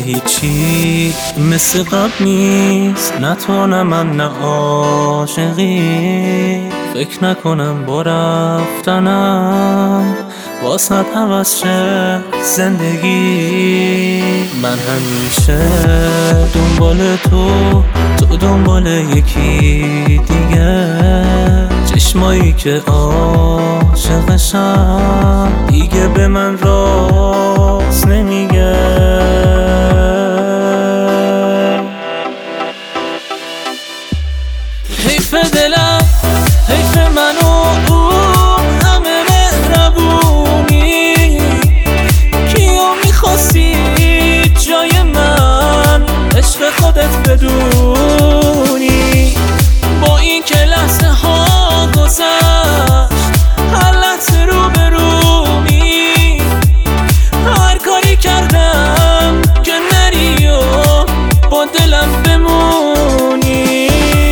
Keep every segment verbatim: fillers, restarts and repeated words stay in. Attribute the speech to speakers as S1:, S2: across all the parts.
S1: هیچی مثل قبل نیست، نه تو نه من نه عاشقی. فکر نکنم با رفتنم واسه عوض شه زندگی. من همیشه دنبال تو، تو دنبال یکی دیگه. چشمایی که عاشقشم دیگه به من راست نمیگه. حیف دلم، حیف من و او همه مهربونی. کیو میخواستی جای من عشق خودت بدونی. با این که لحظه ها گذشت هر لحظه رو به رومی. هر کاری کردم که نری و با دلم بمونی.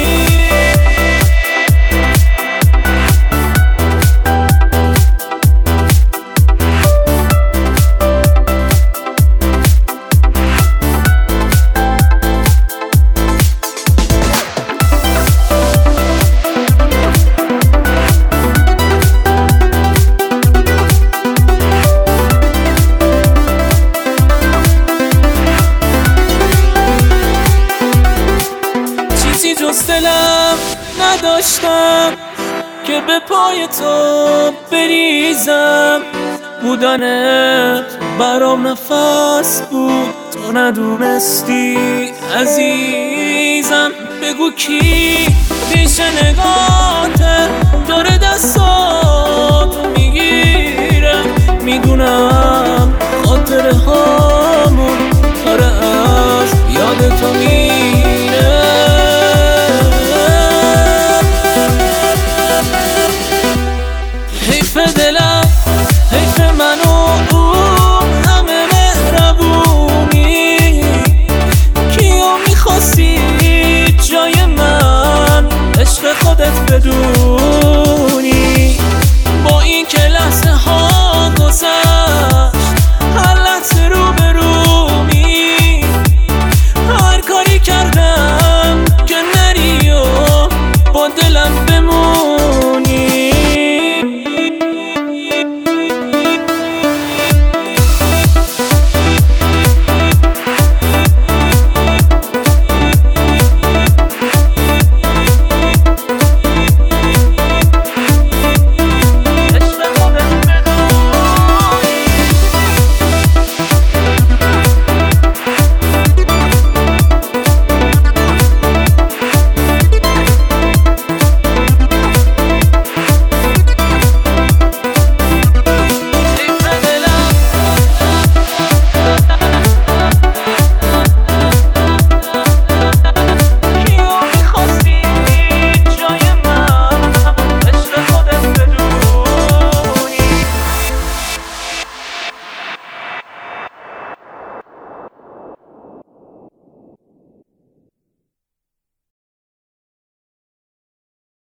S1: جز دلم نداشتم که به پای تو بریزم. بودنت برام نفس بود، تو ندونستی عزیزم. بگو کی پیش نگاهت داره دستاتو میگیره. میدونم خاطره ها